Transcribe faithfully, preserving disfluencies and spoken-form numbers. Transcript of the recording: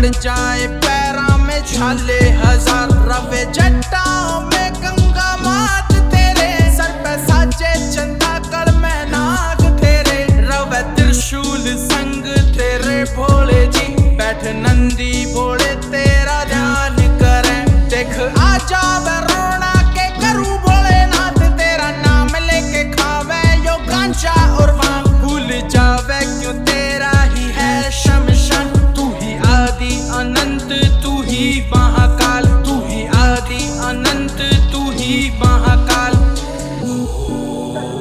पड़ जाए पैरा में छाले हजार, रवे जट्टाओं में गंगा मात तेरे सर पे साजे चंदा कल में नाग तेरे, रवे त्रिशूल संग तेरे भोले जी, बैठ नंदी भोले तेरा ध्यान करे, देख आ जावे रोना के करूं भोलेनाथ, तेरा नाम लेके खावे यो गांजा और भांग, भूल जावे क्यों तेरा ही है शमशान, तू ही आदि अनंत तू ही महाकाल, तू ही आदि अनंत तू ही महाकाल।